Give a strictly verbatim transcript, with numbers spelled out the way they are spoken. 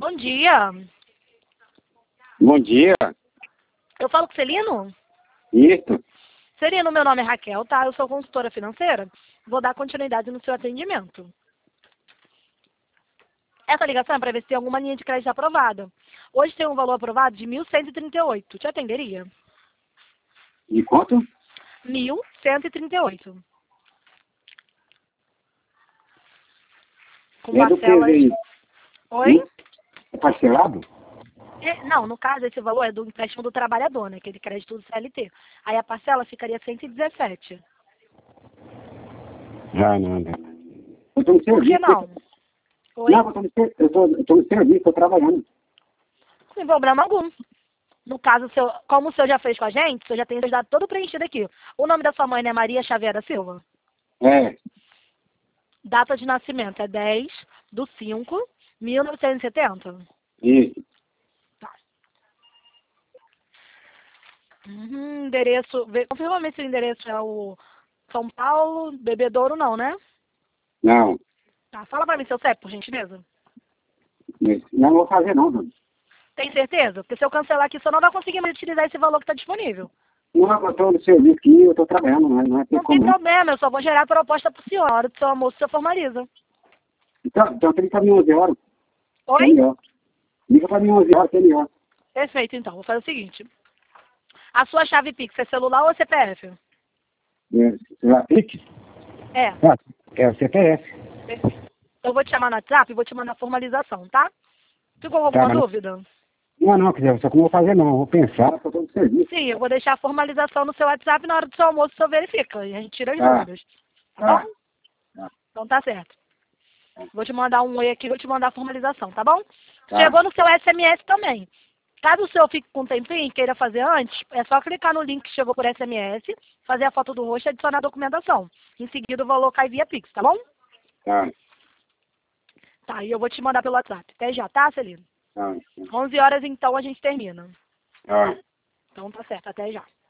Bom dia. Bom dia. Eu falo com o Celino? Isso. Celino, meu nome é Raquel, tá? Eu sou consultora financeira. Vou dar continuidade no seu atendimento. Essa ligação é para ver se tem alguma linha de crédito aprovada. Hoje tem um valor aprovado de mil cento e trinta e oito. Te atenderia? De quanto? mil cento e trinta e oito. Com É do que parcelas... aí? Oi? Hum? É parcelado? É, não, no caso, esse valor é do empréstimo do trabalhador, né? Aquele crédito do C L T. Aí a parcela ficaria cento e dezessete. Ah, não, não. Eu estou no Por que serviço. não? Oi? Não, eu estou no, ser- eu tô, eu tô no serviço, estou trabalhando. Sem problema algum. No caso, seu, como o senhor já fez com a gente, o senhor já tem os dados todo preenchido aqui. O nome da sua mãe é Maria Xavier da Silva? É, Data de nascimento é dez de cinco de mil novecentos e setenta? isso. Tá. Uhum, endereço... vê- Confirma-me se o endereço é o São Paulo, Bebedouro não, né? Não, Tá, fala pra mim seu C E P, por gentileza. isso. Não vou fazer não, dona. Tem certeza? Porque se eu cancelar aqui, o senhor não vai conseguir mais utilizar esse valor que está disponível. Não, eu estou no serviço aqui, eu estou trabalhando, não é, não é ter Não tem como não. problema, eu só vou gerar a proposta pro senhor. Na hora do seu almoço, o senhor formaliza. Então, então tem que para mim onze horas, que é Oi? melhor. Liga para mim onze horas, que é melhor. Perfeito, então. Vou fazer o seguinte. A sua chave Pix é celular ou C P F? É, você vai Pix? É. Ah, é o C P F. Perfeito. Eu vou te chamar no WhatsApp e vou te mandar a formalização, tá? Ficou Tá, alguma mas dúvida? não, não, quiser, só que eu não vou fazer não, eu vou pensar, que eu estou no serviço. Sim, eu vou deixar a formalização no seu WhatsApp na hora do seu almoço, o senhor verifica. E a gente tira as Tá, dúvidas. Tá tá, bom? tá, Então tá certo. Vou te mandar um oi aqui, vou te mandar a formalização, tá bom? tá. Chegou no seu S M S também. Caso o senhor fique com um tempinho e queira fazer antes, é só clicar no link que chegou por S M S, fazer a foto do rosto e adicionar a documentação. Em seguida o valor cai via Pix, tá bom? Tá, Tá, e eu vou te mandar pelo WhatsApp. Até já, tá, Celino? tá, onze horas então a gente termina. tá. Então tá certo, até já.